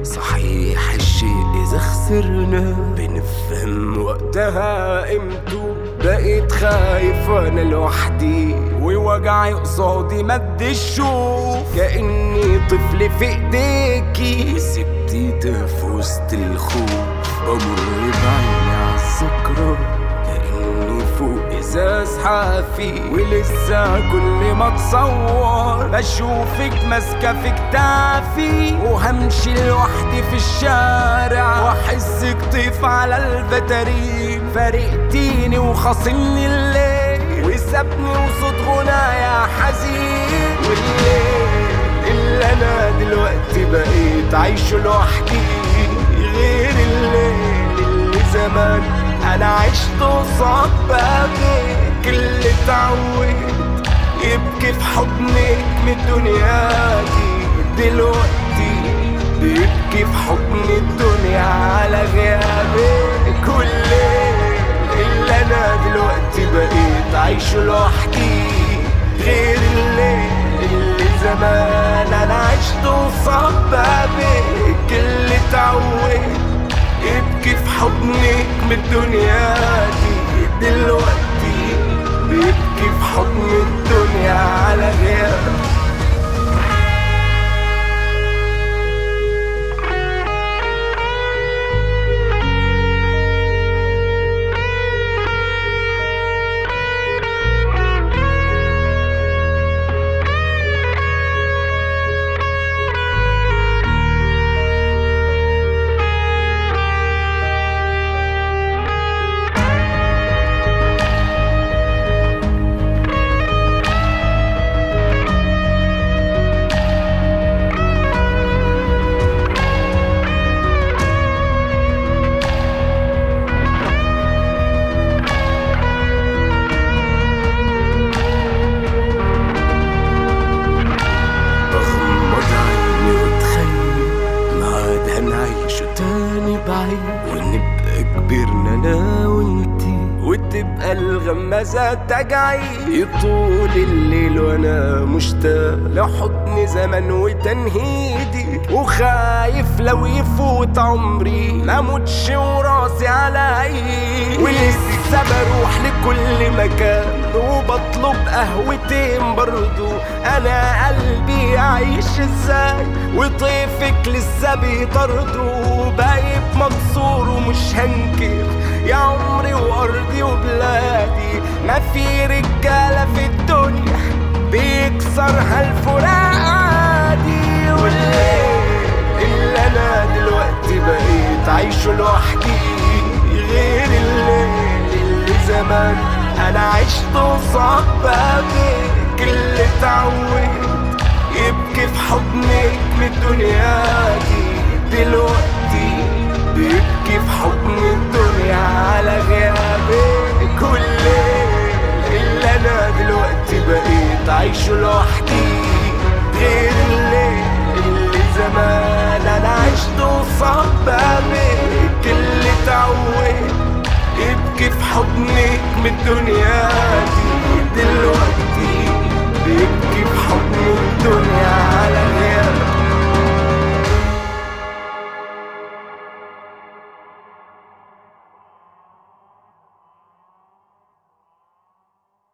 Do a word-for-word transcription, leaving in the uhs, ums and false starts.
صحيح الشيء إذا خسرنا بنفهم وقتها قيمته. بقيت خايف وانا لوحدي ووجعي قصادي مد الشوف، كأني طفل في ايديكي وسبتي تهف وسط الخوف. بمر بعيني عالذكرى كأني فوق ازاز حافي، ولسه كل ما اتصور بشوفك ماسكة في كتافي، وهمشي لوحدي في الشارع واحسك طيف على الفترين. فارقتيني وخاصمني الليل وسابني وصوت غنايا حزين، والليل اللي انا دلوقتي بقيت عايشه لوحدي غير الليل اللي زمان انا عشت قصاد بابك. اللي اتعود يبكي في حضنك من الدنيا دي دلوقتي بيبكي في حضن الدنيا على غيابك. والليل اللي انا دلوقتي بقيت عايشه لوحدي غير الليل اللي زمان انا عشت قصاد بابك. اللي اتعود يبكي في حضنك من الدنيا دي دلوقتي بيبكي في حضن الدنيا على غيابك. ونبقى كبرنا انا وانتي وتبقى الغمازة تجعي يطول الليل وانا مشتاق لحضن زمن وتنهيدي، وخايف لو يفوت عمري ما موتش وراسي على ايدي. ولسه بروح لكل مكان وبطلب قهوتين برضو، انا قلبي عايش ازاي وطيفك لسه بيطرده. بايب مكسور ومش هنكر يا عمري وارضي وبلادي، ما في رجالة في الدنيا بيكسرها الفراق عادي. والليل اللي انا دلوقتي بقيت عايشه لوحدي غير الليل اللي زمان انا عشت قصاد بابك. اللي اتعود يبكي في حضنك من الدنيا دي دلوقتي بيبكي في حضن الدنيا على غيابك. والليل اللي انا دلوقتي بقيت عايشه لوحدي غير الليل اللي زمان انا عشت قصاد بابك. اللي اتعود يبكي في حضنك من الدنيا دي دلوقتي بيبكي في حضن